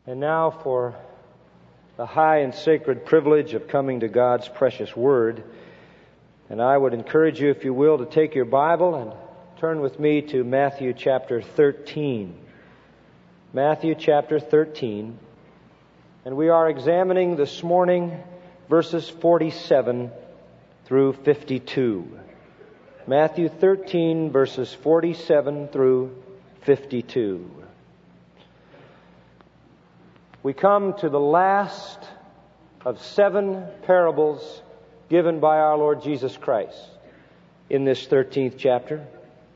And now for the high and sacred privilege of coming to God's precious Word. And I would encourage you, if you will, to take your Bible and turn with me to Matthew chapter 13. Matthew chapter 13. And we are examining this morning verses 47 through 52. Matthew 13, verses 47 through 52. We come to the last of 7 parables given by our Lord Jesus Christ in this 13th chapter.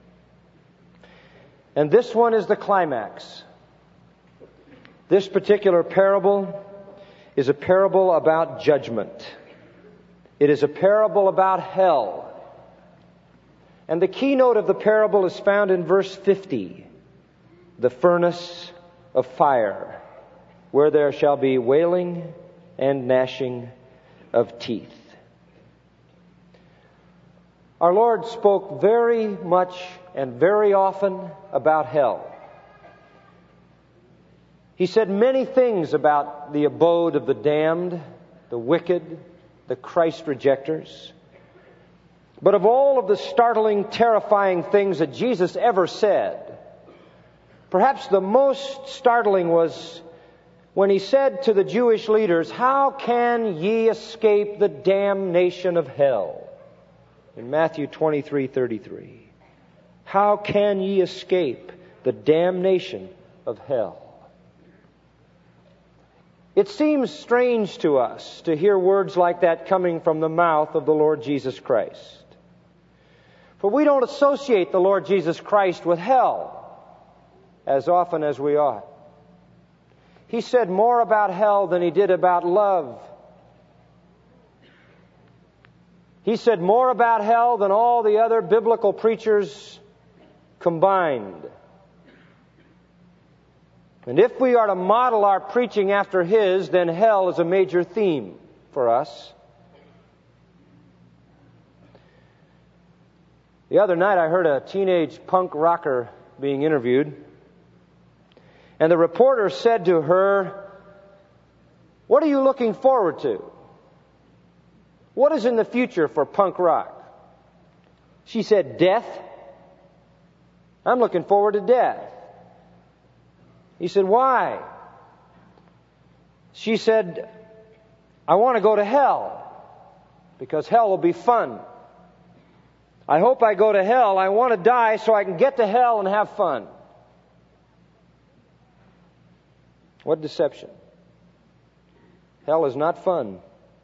And this one is the climax. This particular parable is a parable about judgment. It is a parable about hell. And the keynote of the parable is found in verse 50, the furnace of fire, where there shall be wailing and gnashing of teeth. Our Lord spoke very much and very often about hell. He said many things about the abode of the damned, the wicked, the Christ rejectors. But of all of the startling, terrifying things that Jesus ever said, perhaps the most startling was when he said to the Jewish leaders, "How can ye escape the damnation of hell?" In Matthew 23:33. How can ye escape the damnation of hell? It seems strange to us to hear words like that coming from the mouth of the Lord Jesus Christ. For we don't associate the Lord Jesus Christ with hell as often as we ought. He said more about hell than he did about love. He said more about hell than all the other biblical preachers combined. And if we are to model our preaching after his, then hell is a major theme for us. The other night I heard a teenage punk rocker being interviewed. And the reporter said to her, "What are you looking forward to? What is in the future for punk rock?" She said, "Death. I'm looking forward to death." He said, "Why?" She said, "I want to go to hell because hell will be fun. I hope I go to hell. I want to die so I can get to hell and have fun." What deception. Hell is not fun.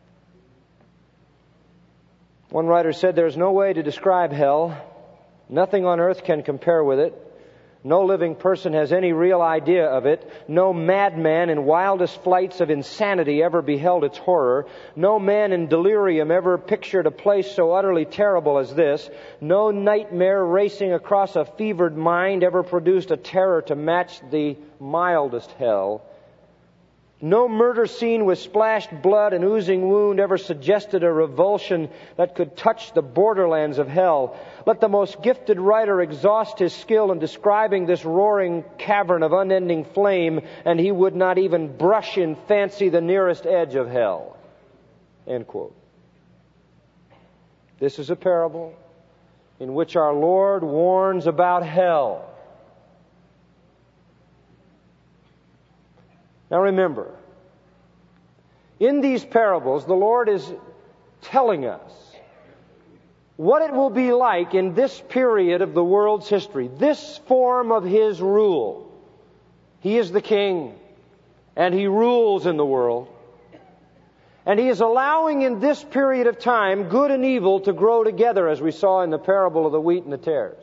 One writer said, "There is no way to describe hell. Nothing on earth can compare with it. No living person has any real idea of it. No madman in wildest flights of insanity ever beheld its horror. No man in delirium ever pictured a place so utterly terrible as this. No nightmare racing across a fevered mind ever produced a terror to match the mildest hell. No murder scene with splashed blood and oozing wound ever suggested a revulsion that could touch the borderlands of hell. Let the most gifted writer exhaust his skill in describing this roaring cavern of unending flame, and he would not even brush in fancy the nearest edge of hell." End quote. This is a parable in which our Lord warns about hell. Now remember, in these parables, the Lord is telling us what it will be like in this period of the world's history, this form of His rule. He is the King, and He rules in the world. And He is allowing in this period of time good and evil to grow together, as we saw in the parable of the wheat and the tares.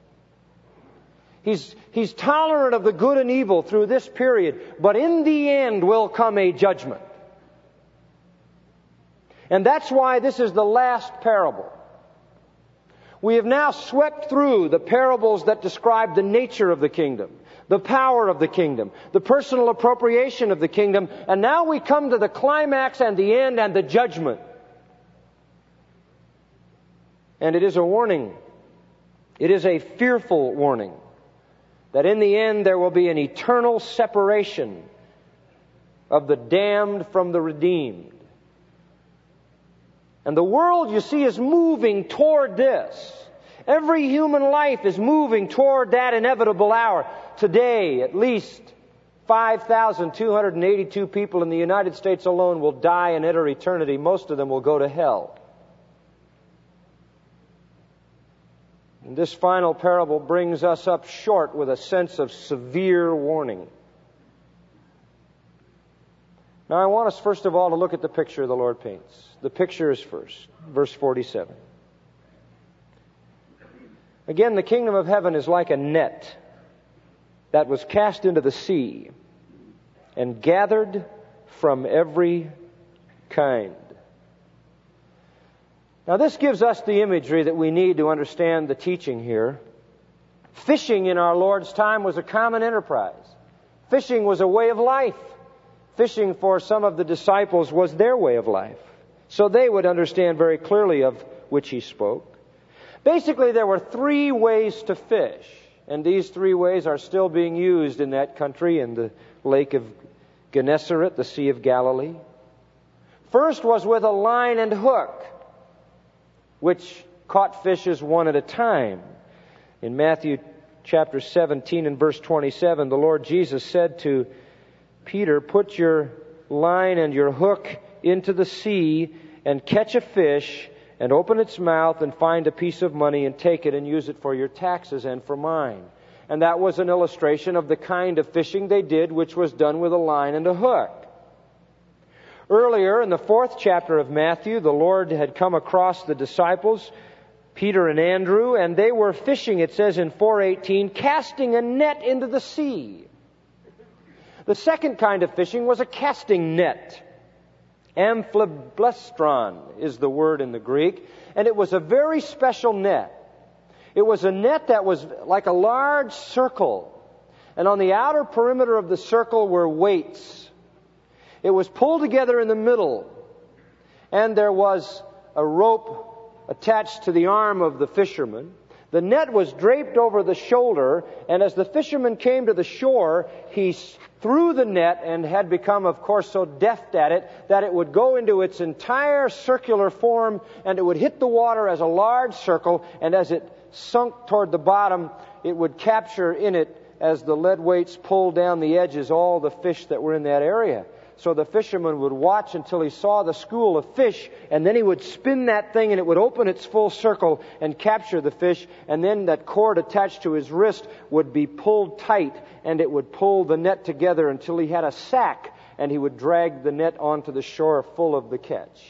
He's tolerant of the good and evil through this period, but in the end will come a judgment. And that's why this is the last parable. We have now swept through the parables that describe the nature of the kingdom, the power of the kingdom, the personal appropriation of the kingdom, and now we come to the climax and the end and the judgment. And it is a warning. It is a fearful warning that in the end there will be an eternal separation of the damned from the redeemed. And the world, you see, is moving toward this. Every human life is moving toward that inevitable hour. Today, at least 5,282 people in the United States alone will die and enter eternity. Most of them will go to hell. And this final parable brings us up short with a sense of severe warning. Now, I want us first of all to look at the picture the Lord paints. The picture is first, verse 47. Again, the kingdom of heaven is like a net that was cast into the sea and gathered from every kind. Now, this gives us the imagery that we need to understand the teaching here. Fishing in our Lord's time was a common enterprise. Fishing was a way of life. Fishing for some of the disciples was their way of life. So they would understand very clearly of which he spoke. Basically, there were three ways to fish. And these three ways are still being used in that country, in the Lake of Gennesaret, the Sea of Galilee. First was with a line and hook, which caught fishes one at a time. In Matthew chapter 17 and verse 27, the Lord Jesus said to Peter, "Put your line and your hook into the sea and catch a fish and open its mouth and find a piece of money and take it and use it for your taxes and for mine." And that was an illustration of the kind of fishing they did, which was done with a line and a hook. Earlier in the 4th chapter of Matthew, the Lord had come across the disciples, Peter and Andrew, and they were fishing, it says in 4:18, casting a net into the sea. The second kind of fishing was a casting net. Amphiblestron is the word in the Greek, and it was a very special net. It was a net that was like a large circle, and on the outer perimeter of the circle were weights. It was pulled together in the middle, and there was a rope attached to the arm of the fisherman. The net was draped over the shoulder, and as the fisherman came to the shore, he threw the net and had become, of course, so deft at it that it would go into its entire circular form and it would hit the water as a large circle, and as it sunk toward the bottom, it would capture in it, as the lead weights pulled down the edges, all the fish that were in that area. So the fisherman would watch until he saw the school of fish, and then he would spin that thing and it would open its full circle and capture the fish, and then that cord attached to his wrist would be pulled tight and it would pull the net together until he had a sack, and he would drag the net onto the shore full of the catch.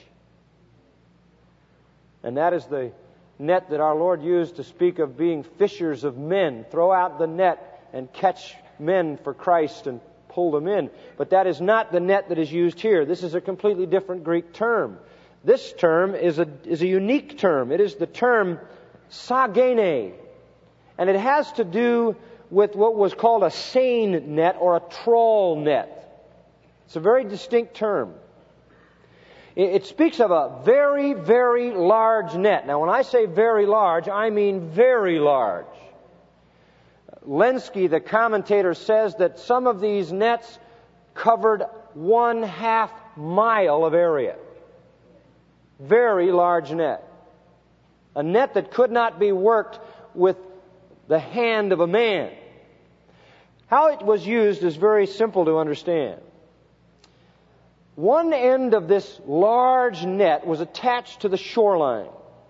And that is the net that our Lord used to speak of being fishers of men. Throw out the net and catch men for Christ and pull them in. But that is not the net that is used here. This is a completely different Greek term. This term is a unique term. It is the term sagene. And it has to do with what was called a seine net or a trawl net. It's a very distinct term. It speaks of a very, very large net. Now, when I say very large, I mean very large. Lenski, the commentator, says that some of these nets covered 1/2 mile of area. Very large net. A net that could not be worked with the hand of a man. How it was used is very simple to understand. One end of this large net was attached to the shoreline.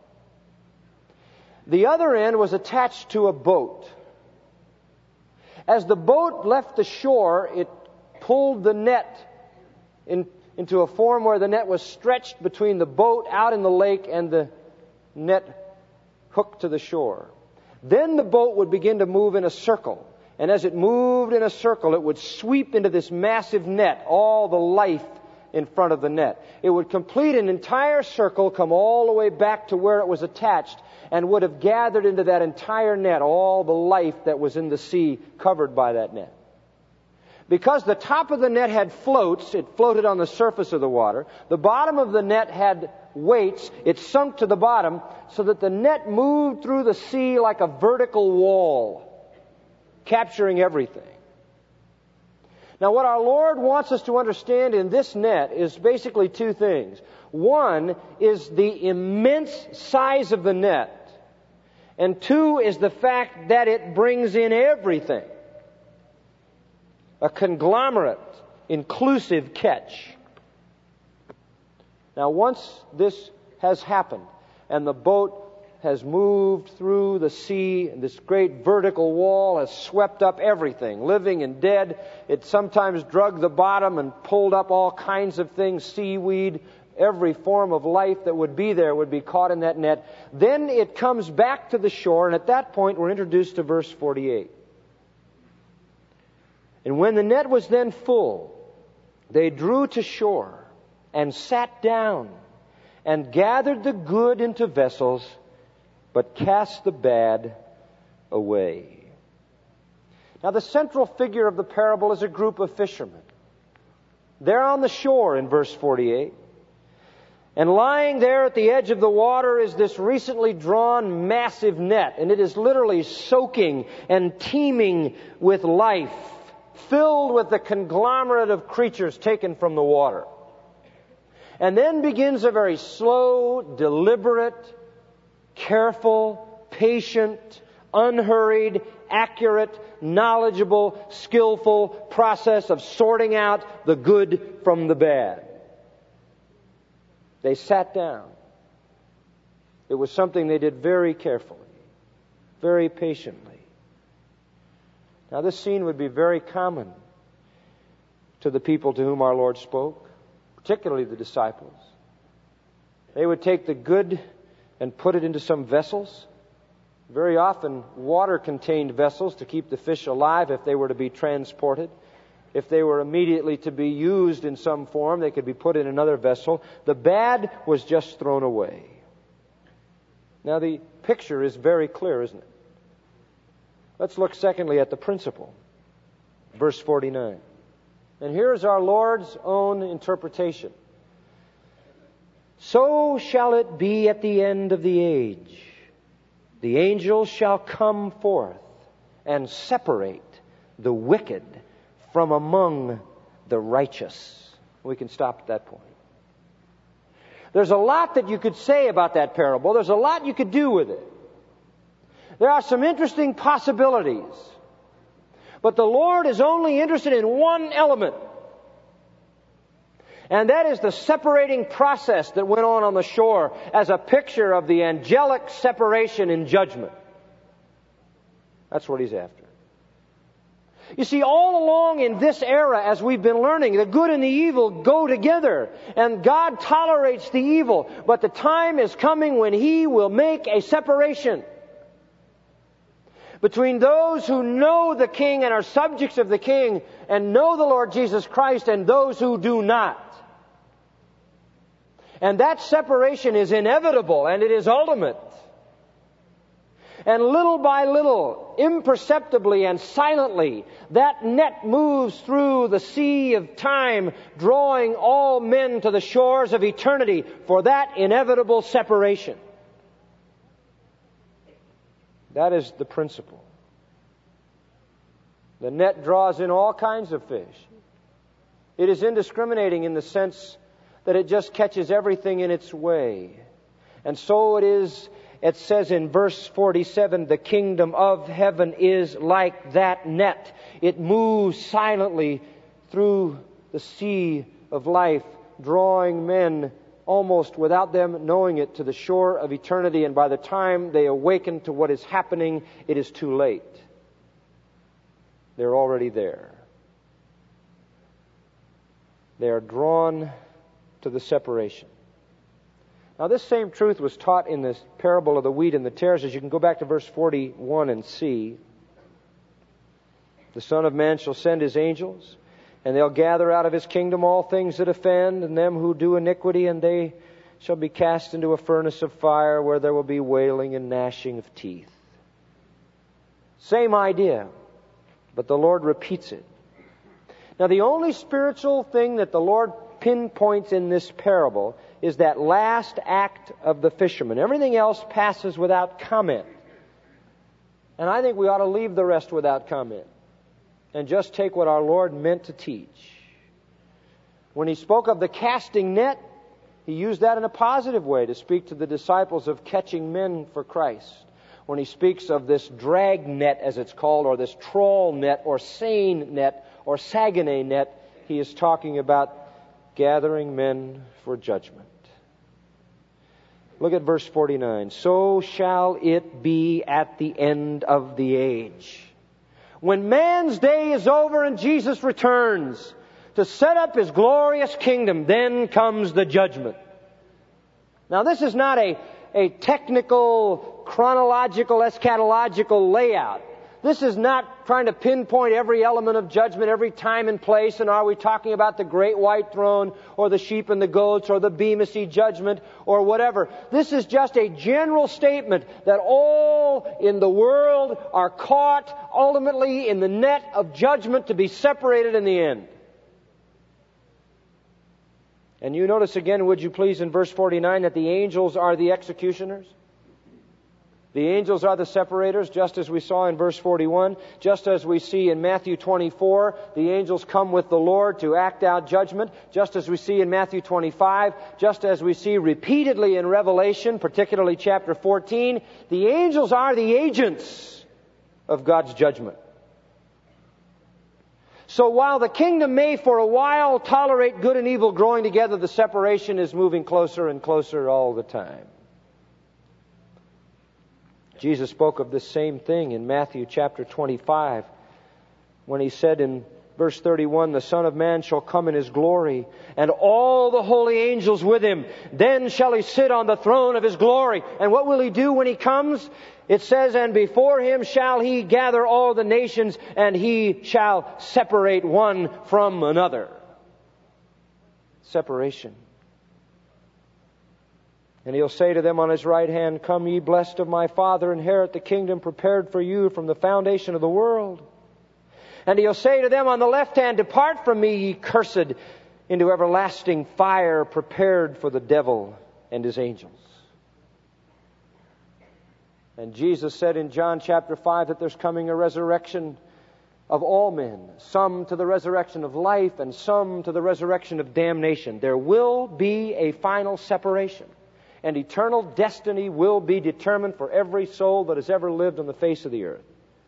The other end was attached to a boat. As the boat left the shore, it pulled the net into a form where the net was stretched between the boat out in the lake and the net hooked to the shore. Then the boat would begin to move in a circle. And as it moved in a circle, it would sweep into this massive net, all the life in front of the net. It would complete an entire circle, come all the way back to where it was attached, and would have gathered into that entire net all the life that was in the sea covered by that net. Because the top of the net had floats, it floated on the surface of the water. The bottom of the net had weights. It sunk to the bottom so that the net moved through the sea like a vertical wall, capturing everything. Now, what our Lord wants us to understand in this net is basically two things. One is the immense size of the net, and two is the fact that it brings in everything. A conglomerate, inclusive catch. Now, once this has happened, and the boat has moved through the sea, and this great vertical wall has swept up everything, living and dead. It sometimes drug the bottom and pulled up all kinds of things, seaweed, every form of life that would be there would be caught in that net. Then it comes back to the shore, and at that point we're introduced to verse 48. And when the net was then full, they drew to shore and sat down and gathered the good into vessels, but cast the bad away. Now, the central figure of the parable is a group of fishermen. They're on the shore in verse 48. And lying there at the edge of the water is this recently drawn massive net. And it is literally soaking and teeming with life, filled with the conglomerate of creatures taken from the water. And then begins a very slow, deliberate, careful, patient, unhurried, accurate, knowledgeable, skillful process of sorting out the good from the bad. They sat down. It was something they did very carefully, very patiently. Now, this scene would be very common to the people to whom our Lord spoke, particularly the disciples. They would take the good and put it into some vessels, very often water-contained vessels to keep the fish alive if they were to be transported. If they were immediately to be used in some form, they could be put in another vessel. The bad was just thrown away. Now, the picture is very clear, isn't it? Let's look secondly at the principle. Verse 49. And here's our Lord's own interpretation. So shall it be at the end of the age. The angels shall come forth and separate the wicked from among the righteous. We can stop at that point. There's a lot that you could say about that parable. There's a lot you could do with it. There are some interesting possibilities. But the Lord is only interested in one element. And that is the separating process that went on the shore as a picture of the angelic separation in judgment. That's what He's after. You see, all along in this era, as we've been learning, the good and the evil go together. And God tolerates the evil. But the time is coming when He will make a separation between those who know the King and are subjects of the King and know the Lord Jesus Christ and those who do not. And that separation is inevitable and it is ultimate. And little by little, imperceptibly and silently, that net moves through the sea of time, drawing all men to the shores of eternity for that inevitable separation. That is the principle. The net draws in all kinds of fish. It is indiscriminating in the sense that it just catches everything in its way. And so it is, it says in verse 47, the kingdom of heaven is like that net. It moves silently through the sea of life, drawing men almost without them knowing it to the shore of eternity. And by the time they awaken to what is happening, it is too late. They're already there. They are drawn to the separation. Now, this same truth was taught in this parable of the wheat and the tares. As you can go back to verse 41 and see. The Son of Man shall send His angels, and they'll gather out of His kingdom all things that offend, and them who do iniquity, and they shall be cast into a furnace of fire, where there will be wailing and gnashing of teeth. Same idea, but the Lord repeats it. Now, the only spiritual thing that the Lord pinpoints in this parable is that last act of the fisherman. Everything else passes without comment. And I think we ought to leave the rest without comment. and just take what our Lord meant to teach. When He spoke of the casting net, He used that in a positive way to speak to the disciples of catching men for Christ. When He speaks of this drag net, as it's called, or this trawl net, or seine net, or Saguenay net, He is talking about gathering men for judgment. Look at verse 49. So shall it be at the end of the age. When man's day is over and Jesus returns to set up His glorious kingdom, then comes the judgment. Now this is not a technical, chronological, eschatological layout. This is not trying to pinpoint every element of judgment, every time and place, and are we talking about the great white throne, or the sheep and the goats, or the Bema Seat judgment, or whatever. This is just a general statement that all in the world are caught ultimately in the net of judgment to be separated in the end. And you notice again, would you please, in verse 49, that the angels are the executioners? The angels are the separators, just as we saw in verse 41. Just as we see in Matthew 24, the angels come with the Lord to act out judgment. Just as we see in Matthew 25. Just as we see repeatedly in Revelation, particularly chapter 14. The angels are the agents of God's judgment. So while the kingdom may for a while tolerate good and evil growing together, the separation is moving closer and closer all the time. Jesus spoke of this same thing in Matthew chapter 25 when He said in verse 31, the Son of Man shall come in His glory and all the holy angels with Him. Then shall He sit on the throne of His glory. And what will He do when He comes? It says, and before Him shall He gather all the nations, and He shall separate one from another. Separation. And He'll say to them on His right hand, come ye blessed of my Father, inherit the kingdom prepared for you from the foundation of the world. And He'll say to them on the left hand, depart from me, ye cursed, into everlasting fire prepared for the devil and his angels. And Jesus said in John chapter 5 that there's coming a resurrection of all men, some to the resurrection of life and some to the resurrection of damnation. There will be a final separation. And eternal destiny will be determined for every soul that has ever lived on the face of the earth.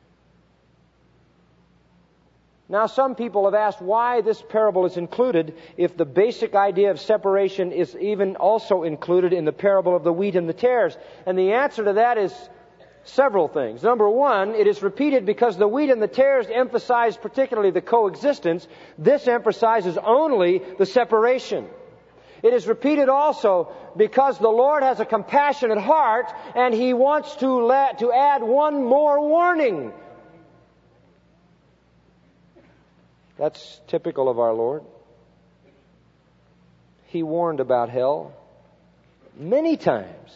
Now, some people have asked why this parable is included if the basic idea of separation is even also included in the parable of the wheat and the tares. And the answer to that is several things. Number one, it is repeated because the wheat and the tares emphasize particularly the coexistence. This emphasizes only the separation. It is repeated also because the Lord has a compassionate heart and He wants to add one more warning. That's typical of our Lord. He warned about hell many times.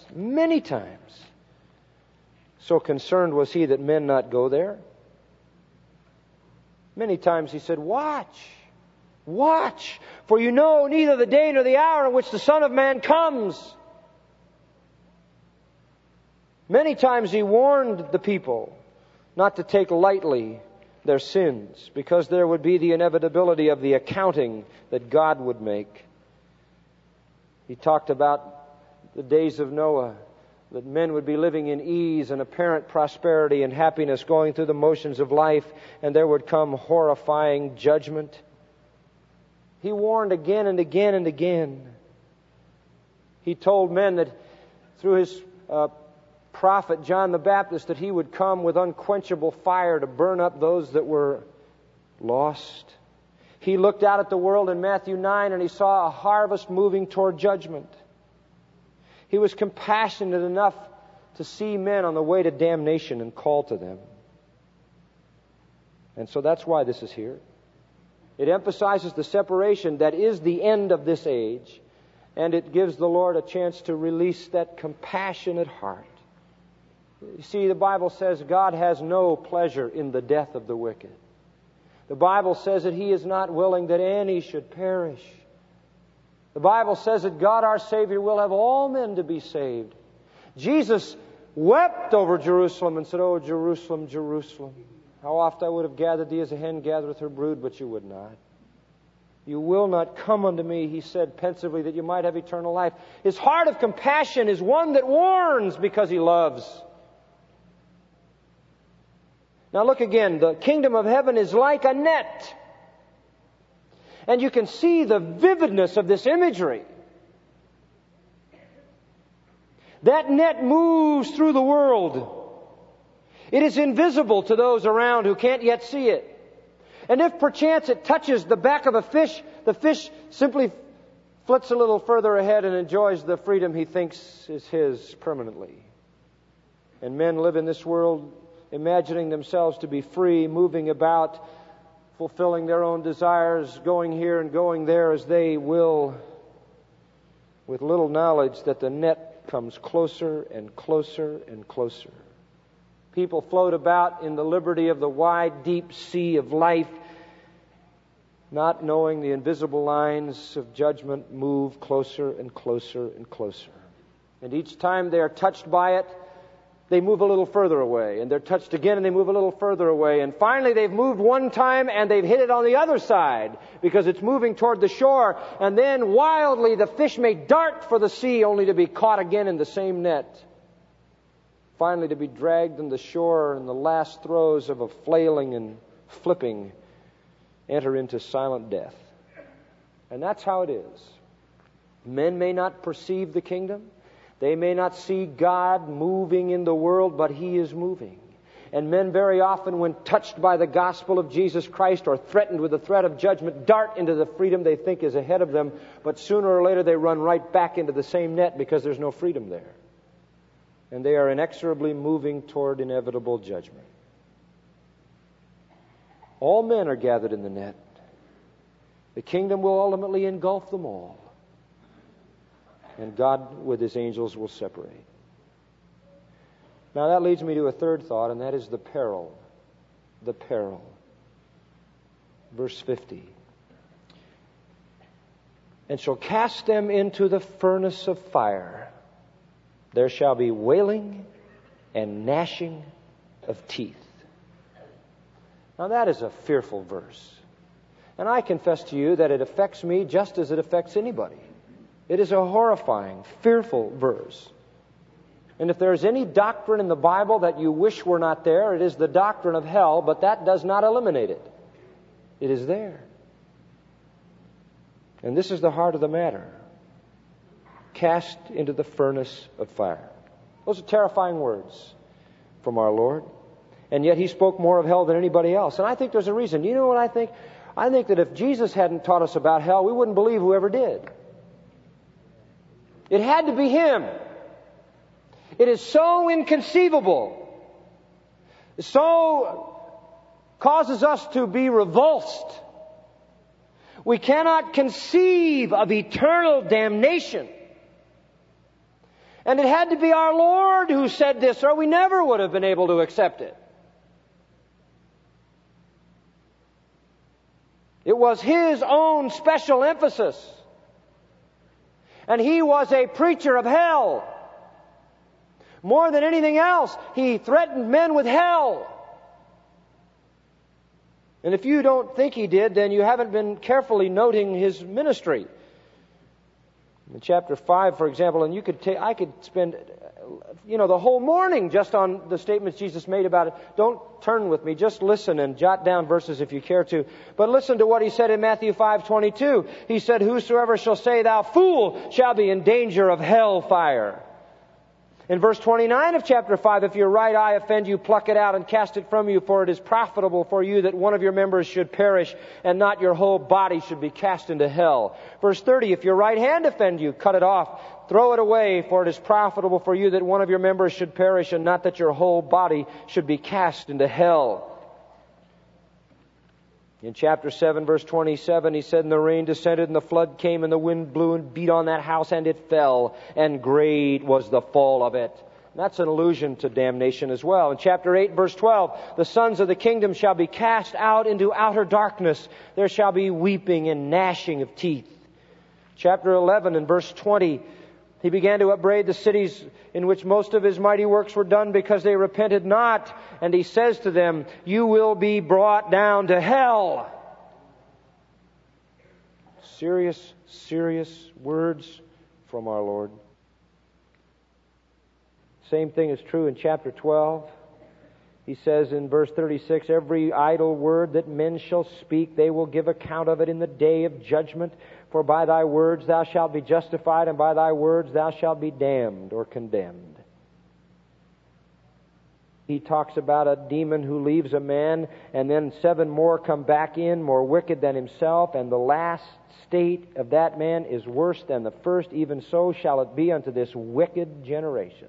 So concerned was He that men not go there. Many times He said, Watch, for you know neither the day nor the hour in which the Son of Man comes. Many times He warned the people not to take lightly their sins, because there would be the inevitability of the accounting that God would make. He talked about the days of Noah, that men would be living in ease and apparent prosperity and happiness, going through the motions of life, and there would come horrifying judgment. He warned again and again and again. He told men that through His prophet John the Baptist that He would come with unquenchable fire to burn up those that were lost. He looked out at the world in Matthew 9 and He saw a harvest moving toward judgment. He was compassionate enough to see men on the way to damnation and call to them. And so that's why this is here. It emphasizes the separation that is the end of this age, and it gives the Lord a chance to release that compassionate heart. You see, the Bible says God has no pleasure in the death of the wicked. The Bible says that He is not willing that any should perish. The Bible says that God our Savior will have all men to be saved. Jesus wept over Jerusalem and said, "Oh, Jerusalem, Jerusalem, How oft I would have gathered thee as a hen gathereth her brood, but you would not. You will not come unto me, he said pensively, that you might have eternal life. His heart of compassion is one that warns because he loves. Now look again. The kingdom of heaven is like a net. And you can see the vividness of this imagery. That net moves through the world. It is invisible to those around who can't yet see it. And if perchance it touches the back of a fish, the fish simply flits a little further ahead and enjoys the freedom he thinks is his permanently. And men live in this world imagining themselves to be free, moving about, fulfilling their own desires, going here and going there as they will, with little knowledge that the net comes closer and closer and closer. People float about in the liberty of the wide, deep sea of life, not knowing the invisible lines of judgment move closer and closer and closer. And each time they are touched by it, they move a little further away. And they're touched again and they move a little further away. And finally they've moved one time and they've hit it on the other side because it's moving toward the shore. And then wildly the fish may dart for the sea only to be caught again in the same net. Finally to be dragged on the shore in the last throes of a flailing and flipping, enter into silent death. And that's how it is. Men may not perceive the kingdom. They may not see God moving in the world, but He is moving. And men very often, when touched by the gospel of Jesus Christ or threatened with the threat of judgment, dart into the freedom they think is ahead of them, but sooner or later they run right back into the same net because there's no freedom there. And they are inexorably moving toward inevitable judgment. All men are gathered in the net. The kingdom will ultimately engulf them all. And God with His angels will separate. Now that leads me to a third thought, and that is the peril. The peril. Verse 50. And shall cast them into the furnace of fire. There shall be wailing and gnashing of teeth. Now that is a fearful verse. And I confess to you that it affects me just as it affects anybody. It is a horrifying, fearful verse. And if there is any doctrine in the Bible that you wish were not there, it is the doctrine of hell, but that does not eliminate it. It is there. And this is the heart of the matter. Cast into the furnace of fire. Those are terrifying words from our Lord. And yet He spoke more of hell than anybody else. And I think there's a reason. You know what I think? I think that if Jesus hadn't taught us about hell, we wouldn't believe whoever did. It had to be Him. It is so inconceivable. It so causes us to be revulsed. We cannot conceive of eternal damnation. And it had to be our Lord who said this, or we never would have been able to accept it. It was His own special emphasis. And He was a preacher of hell. More than anything else, He threatened men with hell. And if you don't think He did, then you haven't been carefully noting His ministry. In chapter 5, for example, and I could spend, the whole morning just on the statements Jesus made about it. Don't turn with me. Just listen and jot down verses if you care to. But listen to what He said in Matthew 5:22. He said, "Whosoever shall say, thou fool, shall be in danger of hell fire." In verse 29 of chapter 5, if your right eye offend you, pluck it out and cast it from you, for it is profitable for you that one of your members should perish, and not your whole body should be cast into hell. Verse 30, if your right hand offend you, cut it off, throw it away, for it is profitable for you that one of your members should perish, and not that your whole body should be cast into hell. In chapter 7, verse 27, He said, "And the rain descended, and the flood came, and the wind blew and beat on that house, and it fell, and great was the fall of it." And that's an allusion to damnation as well. In chapter 8, verse 12, "The sons of the kingdom shall be cast out into outer darkness. There shall be weeping and gnashing of teeth." Chapter 11 and verse 20, He began to upbraid the cities in which most of His mighty works were done because they repented not. And He says to them, you will be brought down to hell. Serious, serious words from our Lord. Same thing is true in chapter 12. He says in verse 36, every idle word that men shall speak, they will give account of it in the day of judgment. For by thy words thou shalt be justified, and by thy words thou shalt be damned or condemned. He talks about a demon who leaves a man, and then 7 more come back in, more wicked than himself, and the last state of that man is worse than the first. Even so shall it be unto this wicked generation.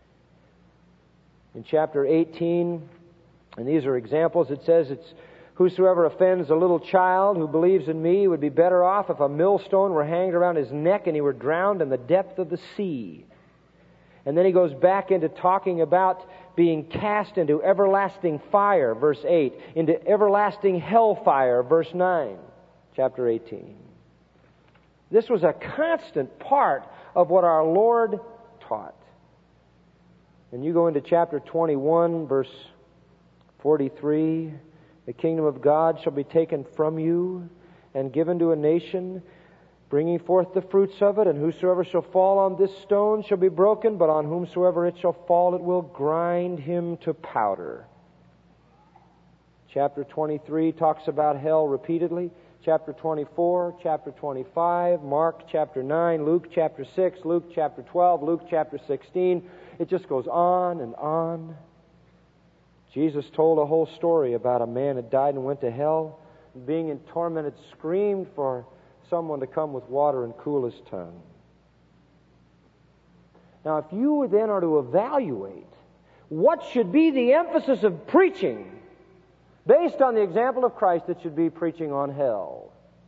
In chapter 18, and these are examples, it says, whosoever offends a little child who believes in me would be better off if a millstone were hanged around his neck and he were drowned in the depth of the sea. And then he goes back into talking about being cast into everlasting fire, verse 8, into everlasting hellfire, verse 9, chapter 18. This was a constant part of what our Lord taught. And you go into chapter 21, verse 43, the kingdom of God shall be taken from you and given to a nation, bringing forth the fruits of it, and whosoever shall fall on this stone shall be broken, but on whomsoever it shall fall it will grind him to powder. Chapter 23 talks about hell repeatedly. Chapter 24, chapter 25, Mark chapter 9, Luke chapter 6, Luke chapter 12, Luke chapter 16. It just goes on and on. Jesus told a whole story about a man that died and went to hell, being in tormented, screamed for someone to come with water and cool his tongue. Now, if you then are to evaluate what should be the emphasis of preaching, based on the example of Christ, it should be preaching on hell.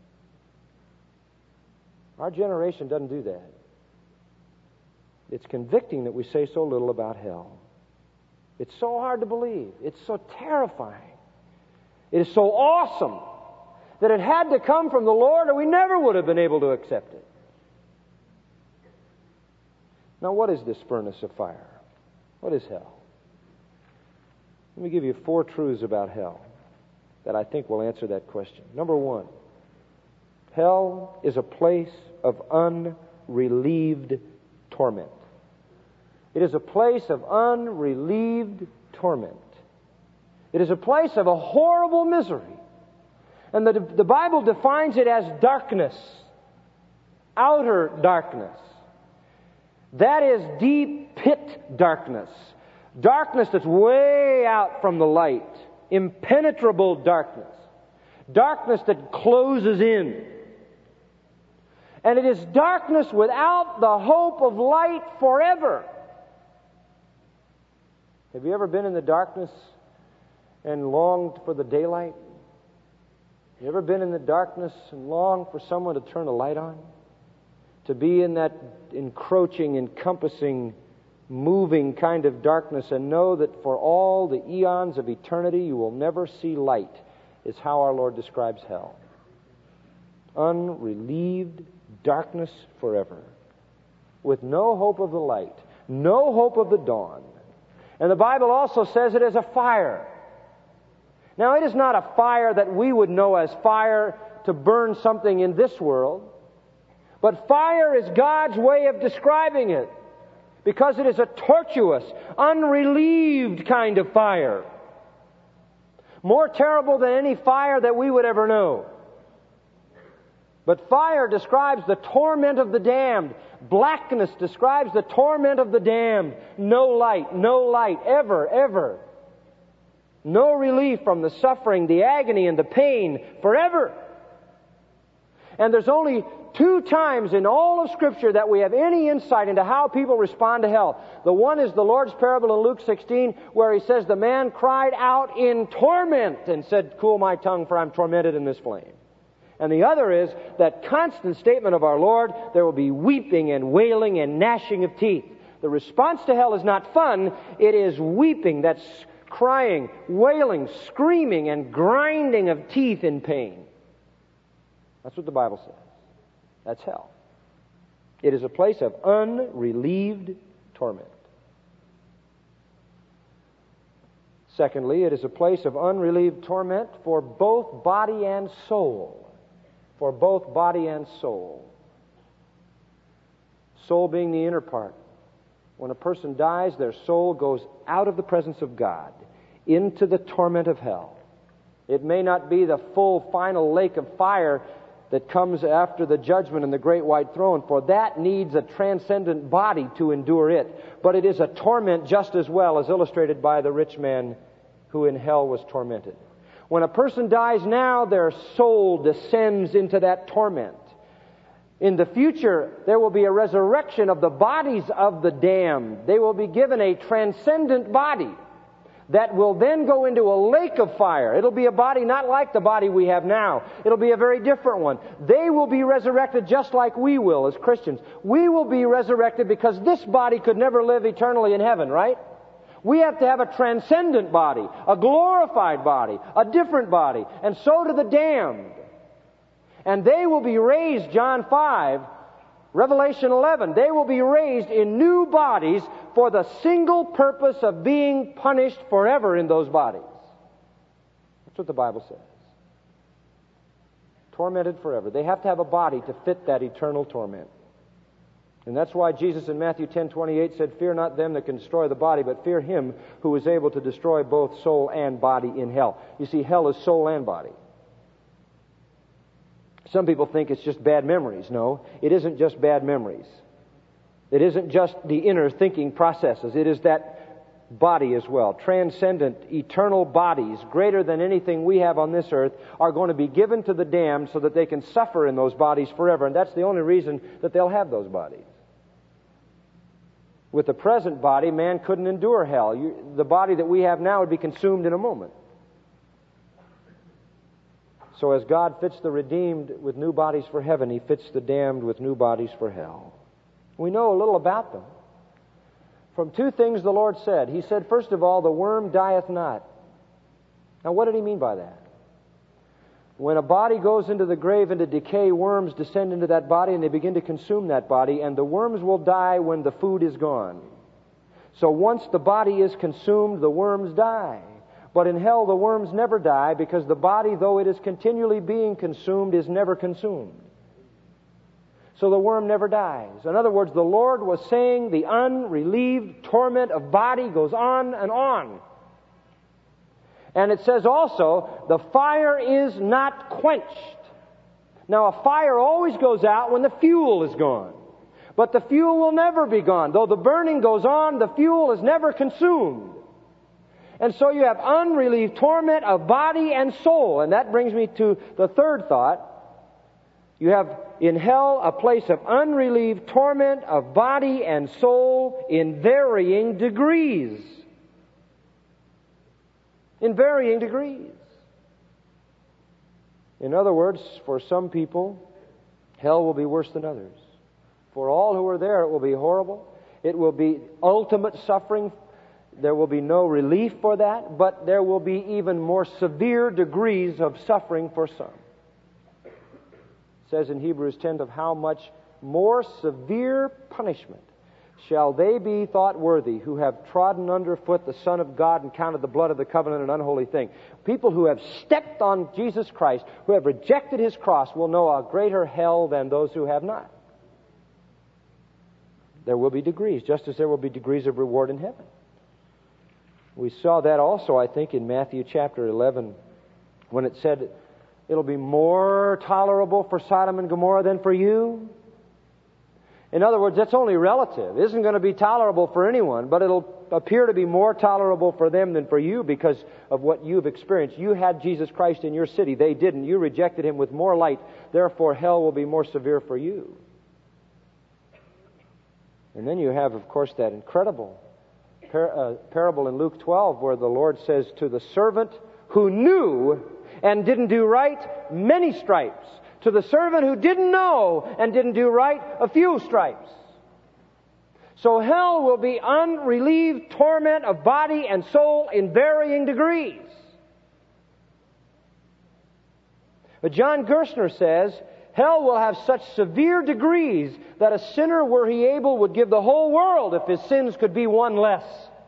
Our generation doesn't do that. It's convicting that we say so little about hell. It's so hard to believe. It's so terrifying. It is so awesome that it had to come from the Lord or we never would have been able to accept it. Now, what is this furnace of fire? What is hell? Let me give you 4 truths about hell that I think will answer that question. Number 1, hell is a place of unrelieved torment. It is a place of unrelieved torment. It is a place of a horrible misery. And the Bible defines it as darkness, outer darkness. That is deep pit darkness. Darkness that's way out from the light. Impenetrable darkness. Darkness that closes in. And it is darkness without the hope of light forever. Have you ever been in the darkness and longed for the daylight? Have you ever been in the darkness and longed for someone to turn a light on? To be in that encroaching, encompassing, moving kind of darkness and know that for all the eons of eternity you will never see light, is how our Lord describes hell. Unrelieved darkness forever, with no hope of the light, no hope of the dawn. And the Bible also says it is a fire. Now, it is not a fire that we would know as fire to burn something in this world, but fire is God's way of describing it, because it is a tortuous, unrelieved kind of fire. More terrible than any fire that we would ever know. But fire describes the torment of the damned. Blackness describes the torment of the damned. No light, ever, ever. No relief from the suffering, the agony, and the pain, forever. And there's only 2 times in all of Scripture that we have any insight into how people respond to hell. The one is the Lord's parable in Luke 16, where He says the man cried out in torment and said, "Cool my tongue, for I'm tormented in this flame." And the other is that constant statement of our Lord, there will be weeping and wailing and gnashing of teeth. The response to hell is not fun, it is weeping, that's crying, wailing, screaming, and grinding of teeth in pain. That's what the Bible says. That's hell. It is a place of unrelieved torment. Secondly, it is a place of unrelieved torment for both body and soul. For both body and soul. Soul being the inner part. When a person dies, their soul goes out of the presence of God into the torment of hell. It may not be the full final lake of fire that comes after the judgment and the great white throne, for that needs a transcendent body to endure it. But it is a torment just as well, as illustrated by the rich man who in hell was tormented. When a person dies now, their soul descends into that torment. In the future, there will be a resurrection of the bodies of the damned. They will be given a transcendent body that will then go into a lake of fire. It'll be a body not like the body we have now. It'll be a very different one. They will be resurrected just like we will as Christians. We will be resurrected because this body could never live eternally in heaven, right? We have to have a transcendent body, a glorified body, a different body. And so do the damned. And they will be raised, John 5, Revelation 11, they will be raised in new bodies for the single purpose of being punished forever in those bodies. That's what the Bible says. Tormented forever. They have to have a body to fit that eternal torment. And that's why Jesus in Matthew 10:28 said, "Fear not them that can destroy the body, but fear Him who is able to destroy both soul and body in hell." You see, hell is soul and body. Some people think it's just bad memories. No, it isn't just bad memories. It isn't just the inner thinking processes. It is that body as well. Transcendent, eternal bodies, greater than anything we have on this earth, are going to be given to the damned so that they can suffer in those bodies forever. And that's the only reason that they'll have those bodies. With the present body, man couldn't endure hell. The body that we have now would be consumed in a moment. So as God fits the redeemed with new bodies for heaven, He fits the damned with new bodies for hell. We know a little about them. From two things the Lord said. He said, first of all, the worm dieth not. Now what did He mean by that? When a body goes into the grave into decay, worms descend into that body and they begin to consume that body, and the worms will die when the food is gone. So once the body is consumed, the worms die. But in hell, the worms never die, because the body, though it is continually being consumed, is never consumed. So the worm never dies. In other words, the Lord was saying the unrelieved torment of body goes on and on. And it says also, the fire is not quenched. Now, a fire always goes out when the fuel is gone. But the fuel will never be gone. Though the burning goes on, the fuel is never consumed. And so you have unrelieved torment of body and soul. And that brings me to the third thought. You have in hell a place of unrelieved torment of body and soul in varying degrees. In varying degrees. In other words, for some people, hell will be worse than others. For all who are there, it will be horrible. It will be ultimate suffering. There will be no relief for that, but there will be even more severe degrees of suffering for some. It says in Hebrews 10 of how much more severe punishment shall they be thought worthy who have trodden underfoot the Son of God and counted the blood of the covenant an unholy thing. People who have stepped on Jesus Christ, who have rejected His cross, will know a greater hell than those who have not. There will be degrees, just as there will be degrees of reward in heaven. We saw that also, I think, in Matthew chapter 11, when it said, it'll be more tolerable for Sodom and Gomorrah than for you. In other words, that's only relative. It isn't going to be tolerable for anyone, but it'll appear to be more tolerable for them than for you because of what you've experienced. You had Jesus Christ in your city. They didn't. You rejected Him with more light. Therefore, hell will be more severe for you. And then you have, of course, that incredible parable in Luke 12 where the Lord says to the servant who knew and didn't do right, many stripes. To the servant who didn't know and didn't do right, a few stripes. So hell will be unrelieved torment of body and soul in varying degrees. But John Gerstner says, Hell will have such severe degrees that a sinner, were he able, would give the whole world if his sins could be one less.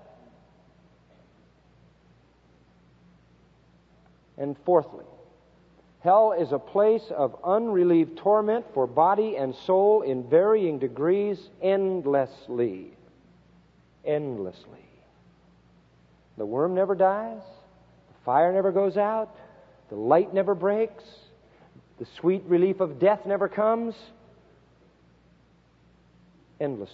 And fourthly, hell is a place of unrelieved torment for body and soul in varying degrees endlessly. Endlessly. The worm never dies. The fire never goes out. The light never breaks. The sweet relief of death never comes. Endlessly.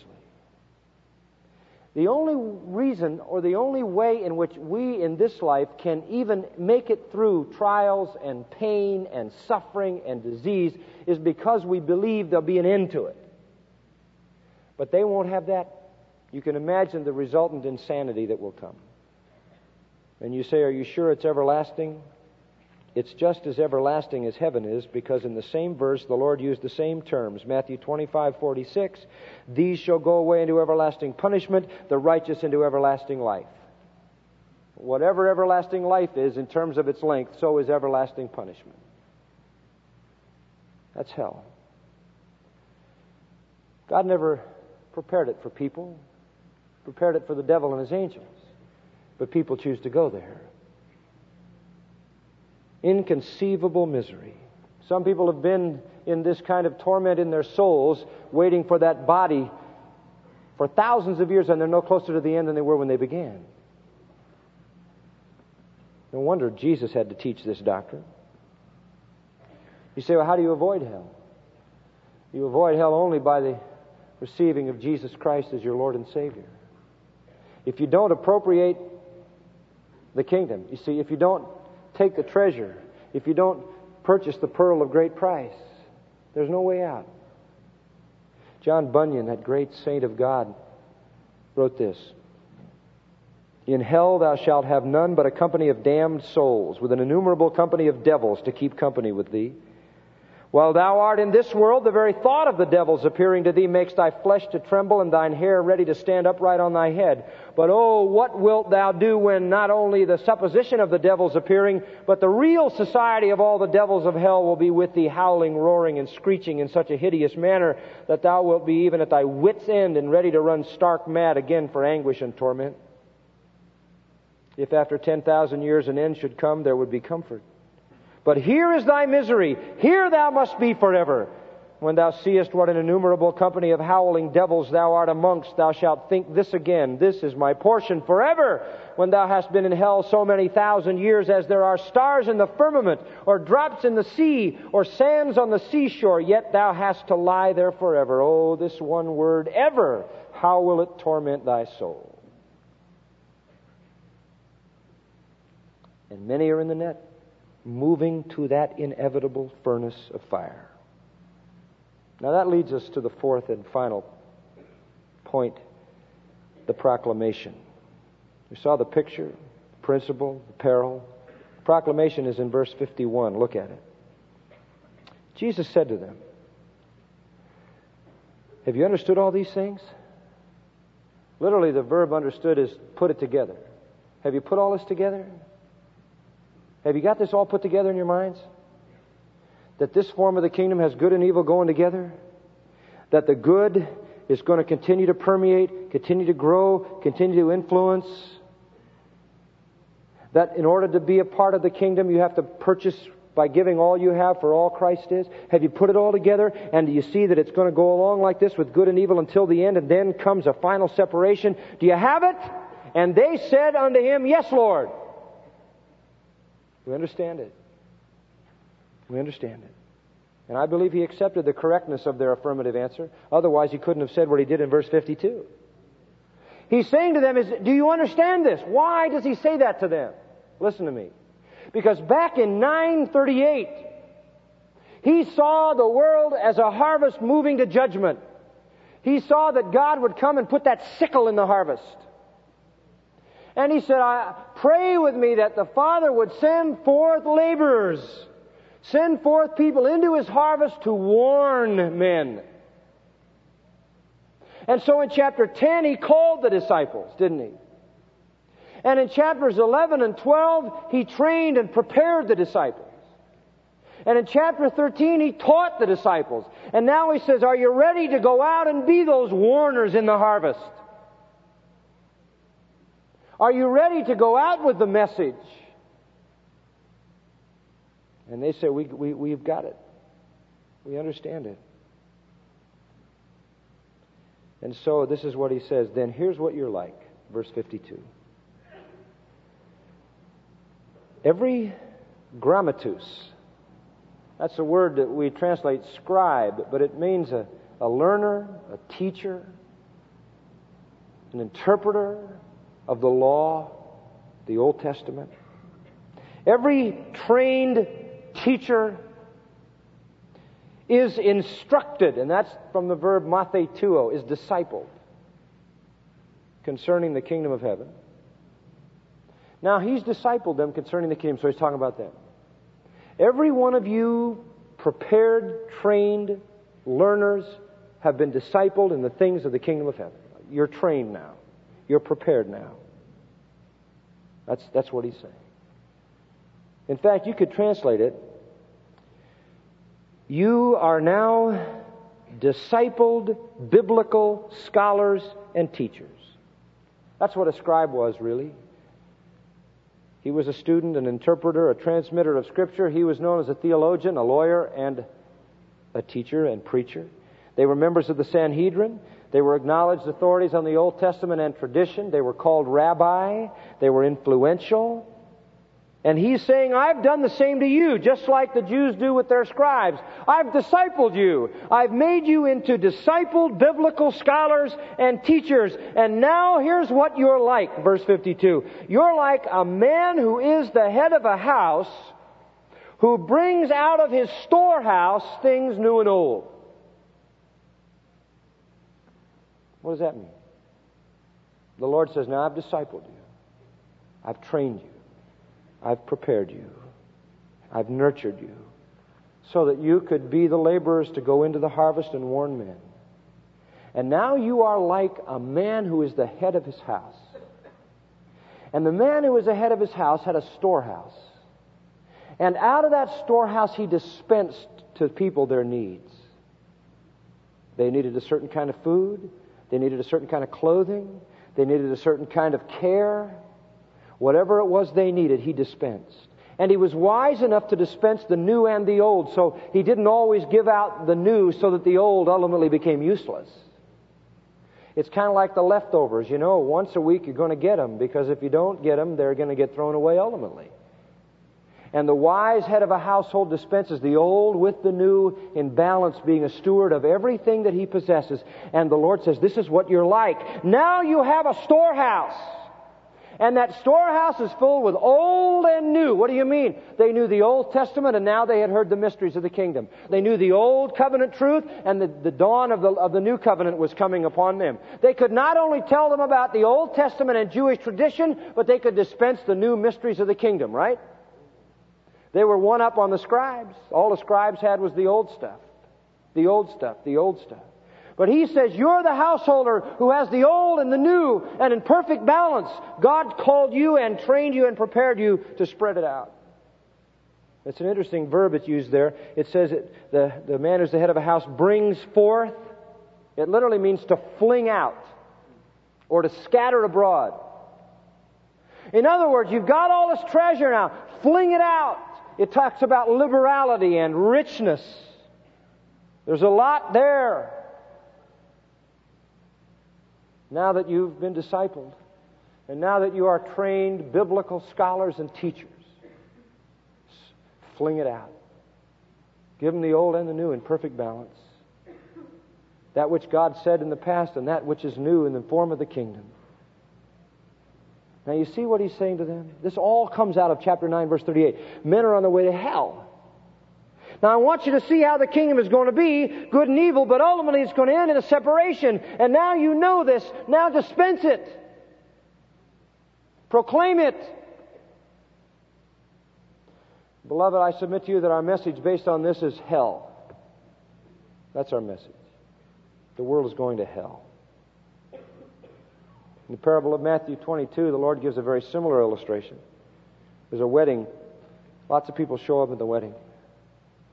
The only reason or the only way in which we in this life can even make it through trials and pain and suffering and disease is because we believe there'll be an end to it. But they won't have that. You can imagine the resultant insanity that will come. And you say, are you sure it's everlasting? It's just as everlasting as heaven is, because in the same verse the Lord used the same terms. Matthew 25:46, these shall go away into everlasting punishment, the righteous into everlasting life. Whatever everlasting life is in terms of its length, so is everlasting punishment. That's hell. God never prepared it for people, prepared it for the devil and his angels, but people choose to go there. Inconceivable misery. Some people have been in this kind of torment in their souls, waiting for that body for thousands of years, and they're no closer to the end than they were when they began. No wonder Jesus had to teach this doctrine. You say, well, how do you avoid hell? You avoid hell only by the receiving of Jesus Christ as your Lord and Savior. If you don't appropriate the kingdom, you see, if you don't take the treasure, if you don't purchase the pearl of great price, there's no way out. John Bunyan, that great saint of God, wrote this: in hell thou shalt have none but a company of damned souls, with an innumerable company of devils to keep company with thee. While thou art in this world, the very thought of the devils appearing to thee makes thy flesh to tremble and thine hair ready to stand upright on thy head. But oh, what wilt thou do when not only the supposition of the devils appearing, but the real society of all the devils of hell will be with thee, howling, roaring, and screeching in such a hideous manner that thou wilt be even at thy wit's end and ready to run stark mad again for anguish and torment? If after 10,000 years an end should come, there would be comfort. But here is thy misery. Here thou must be forever. When thou seest what an innumerable company of howling devils thou art amongst, thou shalt think this again: this is my portion forever. When thou hast been in hell so many thousand years as there are stars in the firmament, or drops in the sea, or sands on the seashore, yet thou hast to lie there forever. Oh, this one word, ever, how will it torment thy soul? And many are in the net, moving to that inevitable furnace of fire. Now that leads us to the fourth and final point, the proclamation. We saw the picture, the principle, the peril. The proclamation is in verse 51. Look at it. Jesus said to them, have you understood all these things? Literally, the verb understood is put it together. Have you put all this together? Have you got this all put together in your minds? That this form of the kingdom has good and evil going together? That the good is going to continue to permeate, continue to grow, continue to influence? That in order to be a part of the kingdom, you have to purchase by giving all you have for all Christ is? Have you put it all together? And do you see that it's going to go along like this with good and evil until the end, and then comes a final separation? Do you have it? And they said unto him, yes, Lord. We understand it. We understand it. And I believe he accepted the correctness of their affirmative answer. Otherwise, he couldn't have said what he did in verse 52. He's saying to them, do you understand this? Why does he say that to them? Listen to me. Because back in 938, he saw the world as a harvest moving to judgment. He saw that God would come and put that sickle in the harvest. And he said, pray with me that the Father would send forth laborers, send forth people into his harvest to warn men. And so in chapter 10, he called the disciples, didn't he? And in chapters 11 and 12, he trained and prepared the disciples. And in chapter 13, He taught the disciples. And now He says, are you ready to go out and be those warners in the harvest? Are you ready to go out with the message? And they say, we've got it. We understand it. And so this is what He says. Then here's what you're like. Verse 52. Every grammatus, that's a word that we translate scribe, but it means a learner, a teacher, an interpreter of the law, the Old Testament. Every trained teacher is instructed, and that's from the verb mathetuo, is discipled, concerning the kingdom of heaven. Now, He's discipled them concerning the kingdom, so He's talking about them. Every one of you prepared, trained learners have been discipled in the things of the kingdom of heaven. You're trained now. You're prepared now. That's what He's saying. In fact, you could translate it, you are now discipled biblical scholars and teachers. That's what a scribe was, really. He was a student, an interpreter, a transmitter of Scripture. He was known as a theologian, a lawyer, and a teacher and preacher. They were members of the Sanhedrin. They were acknowledged authorities on the Old Testament and tradition. They were called rabbi. They were influential. And He's saying, I've done the same to you, just like the Jews do with their scribes. I've discipled you. I've made you into discipled biblical scholars and teachers. And now here's what you're like, verse 52. You're like a man who is the head of a house, who brings out of his storehouse things new and old. What does that mean? The Lord says, now I've discipled you. I've trained you. I've prepared you. I've nurtured you so that you could be the laborers to go into the harvest and warn men. And now you are like a man who is the head of his house. And the man who was the head of his house had a storehouse. And out of that storehouse he dispensed to people their needs. They needed a certain kind of food. They needed a certain kind of clothing. They needed a certain kind of care. Whatever it was they needed, he dispensed. And he was wise enough to dispense the new and the old, so he didn't always give out the new so that the old ultimately became useless. It's kind of like the leftovers. You know, once a week you're going to get them, because if you don't get them, they're going to get thrown away ultimately. And the wise head of a household dispenses the old with the new in balance, being a steward of everything that he possesses. And the Lord says, this is what you're like. Now you have a storehouse. And that storehouse is full with old and new. What do you mean? They knew the Old Testament, and now they had heard the mysteries of the kingdom. They knew the old covenant truth, and the dawn of the new covenant was coming upon them. They could not only tell them about the Old Testament and Jewish tradition, but they could dispense the new mysteries of the kingdom, right? They were one up on the scribes. All the scribes had was the old stuff. The old stuff, the old stuff. But he says, you're the householder who has the old and the new and in perfect balance. God called you and trained you and prepared you to spread it out. It's an interesting verb it's used there. It says the man who's the head of a house brings forth. It literally means to fling out or to scatter abroad. In other words, you've got all this treasure now. Fling it out. It talks about liberality and richness. There's a lot there. Now that you've been discipled, and now that you are trained biblical scholars and teachers, fling it out. Give them the old and the new in perfect balance. That which God said in the past and that which is new in the form of the kingdom. Now you see what he's saying to them? This all comes out of chapter 9, verse 38. Men are on their way to hell. Now I want you to see how the kingdom is going to be, good and evil, but ultimately it's going to end in a separation. And now you know this. Now dispense it. Proclaim it. Beloved, I submit to you that our message based on this is hell. That's our message. The world is going to hell. In the parable of Matthew 22, the Lord gives a very similar illustration. There's a wedding. Lots of people show up at the wedding.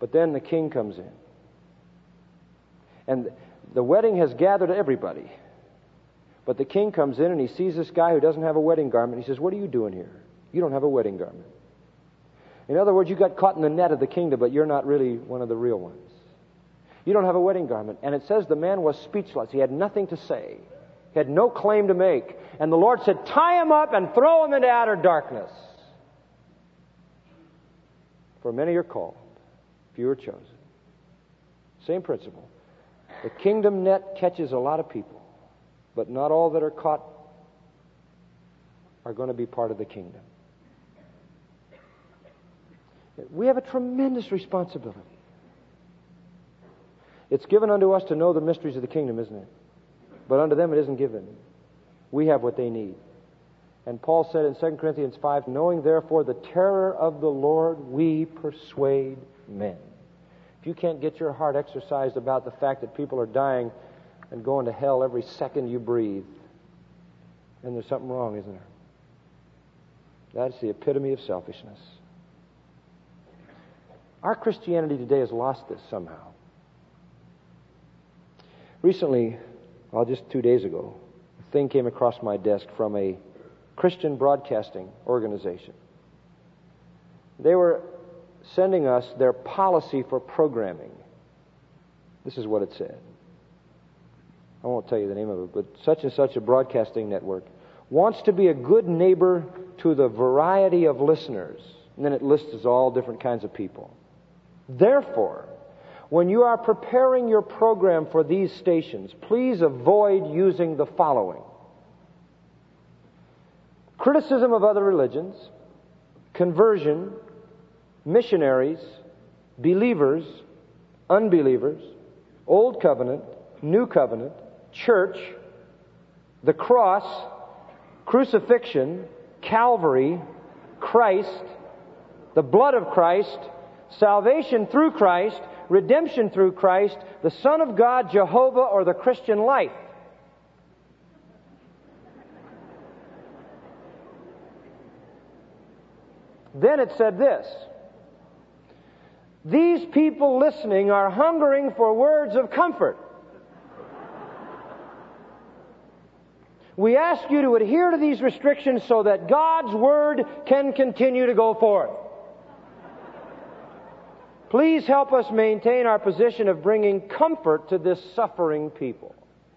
But then the king comes in. And the wedding has gathered everybody. But the king comes in and he sees this guy who doesn't have a wedding garment. He says, "What are you doing here? You don't have a wedding garment." In other words, you got caught in the net of the kingdom, but you're not really one of the real ones. You don't have a wedding garment. And it says the man was speechless. He had nothing to say. He had no claim to make. And the Lord said, "Tie him up and throw him into outer darkness. For many are called, few are chosen." Same principle. The kingdom net catches a lot of people, but not all that are caught are going to be part of the kingdom. We have a tremendous responsibility. It's given unto us to know the mysteries of the kingdom, isn't it? But unto them it isn't given. We have what they need. And Paul said in 2 Corinthians 5, "Knowing therefore the terror of the Lord, we persuade men." If you can't get your heart exercised about the fact that people are dying and going to hell every second you breathe, then there's something wrong, isn't there? That's the epitome of selfishness. Our Christianity today has lost this somehow. Recently, just 2 days ago, a thing came across my desk from a Christian broadcasting organization. They were sending us their policy for programming. This is what it said. I won't tell you the name of it, but such and such a broadcasting network wants to be a good neighbor to the variety of listeners. And then it lists all different kinds of people. Therefore, when you are preparing your program for these stations, please avoid using the following: criticism of other religions, conversion, missionaries, believers, unbelievers, Old Covenant, New Covenant, church, the cross, crucifixion, Calvary, Christ, the blood of Christ, salvation through Christ, redemption through Christ, the Son of God, Jehovah, or the Christian life. Then it said this: "These people listening are hungering for words of comfort. We ask you to adhere to these restrictions so that God's Word can continue to go forth. Please help us maintain our position of bringing comfort to this suffering people."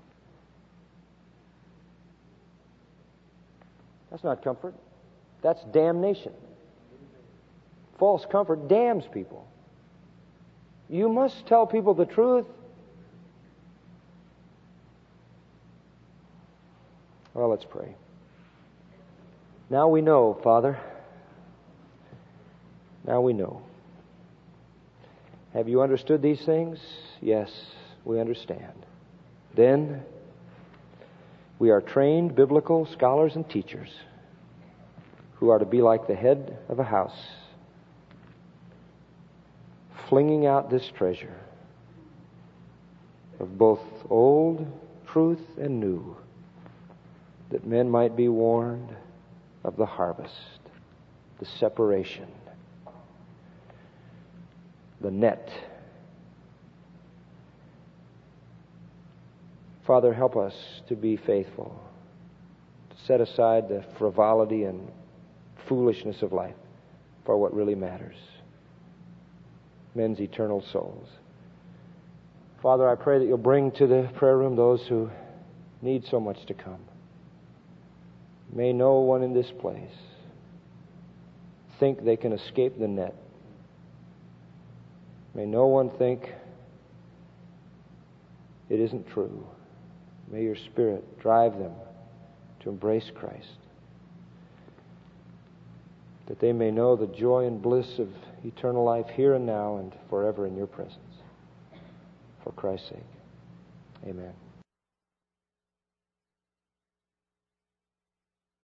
That's not comfort. That's damnation. False comfort damns people. You must tell people the truth. Well, let's pray. Now we know, Father. Now we know. Have you understood these things? Yes, we understand. Then we are trained biblical scholars and teachers who are to be like the head of a house, flinging out this treasure of both old truth and new, that men might be warned of the harvest, the separation, the net. Father, help us to be faithful, to set aside the frivolity and foolishness of life for what really matters: men's eternal souls. Father, I pray that you'll bring to the prayer room those who need so much to come. May no one in this place think they can escape the net. May no one think it isn't true. May your Spirit drive them to embrace Christ, that they may know the joy and bliss of eternal life here and now and forever in your presence. For Christ's sake, amen.